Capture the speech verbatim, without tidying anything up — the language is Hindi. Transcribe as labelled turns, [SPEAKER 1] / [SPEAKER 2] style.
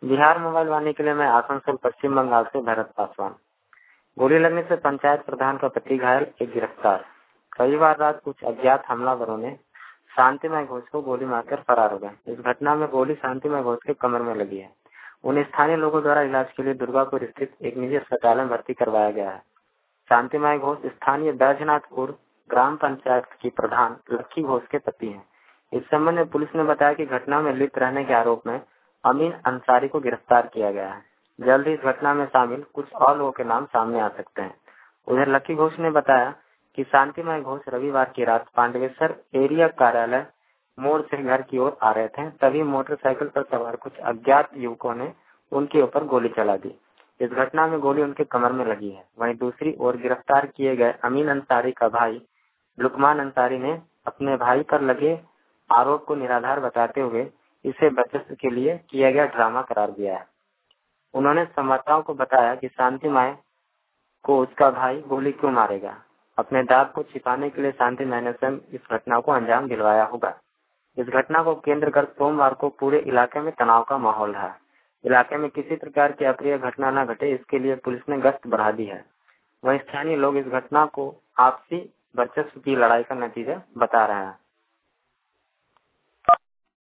[SPEAKER 1] बिहार मोबाइल वाणी के लिए मैं आसनसोल पश्चिम बंगाल से भरत पासवान। गोली लगने से पंचायत प्रधान का पति घायल, एक गिरफ्तार। रविवार रात कुछ अज्ञात हमलावरों ने शांतिमय घोष को गोली मारकर फरार हो गए। इस घटना में गोली शांतिमय घोष के कमर में लगी है। उन्हें स्थानीय लोगों द्वारा इलाज के लिए दुर्गापुर स्थित एक निजी अस्पताल में भर्ती करवाया गया है। शांतिमय घोष स्थानीय बैजनाथपुर ग्राम पंचायत की प्रधान लक्की घोष के पति हैं। इस संबंध में पुलिस ने बताया कि घटना में लिप्त रहने के आरोप में अमीन अंसारी को गिरफ्तार किया गया है। जल्द ही इस घटना में शामिल कुछ और लोगों के नाम सामने आ सकते हैं। उधर लक्की घोष ने बताया कि शांतिमय घोष रविवार की रात पांडवेश्वर एरिया कार्यालय मोड़ से घर की ओर आ रहे थे, तभी मोटरसाइकिल पर सवार कुछ अज्ञात युवकों ने उनके ऊपर गोली चला दी। इस घटना में गोली उनके कमर में लगी है। वहीं दूसरी ओर गिरफ्तार किए गए अमीन अंसारी का भाई लुकमान अंसारी ने अपने भाई पर लगे आरोप को निराधार बताते हुए इसे बचत के लिए किया गया ड्रामा करार दिया है। उन्होंने संवाददाताओं को बताया कि शांतिमय को उसका भाई गोली क्यों मारेगा। अपने दाग को छिपाने के लिए शांतिमय ने स्वयं इस घटना को अंजाम दिलवाया होगा। इस घटना को केंद्र कर सोमवार को पूरे इलाके में तनाव का माहौल रहा। इलाके में किसी प्रकार की अप्रिय घटना न घटे, इसके लिए पुलिस ने गश्त बढ़ा दी है। वहीं स्थानीय लोग इस घटना को आपसी वर्चस्व की लड़ाई का नतीजा बता रहे हैं।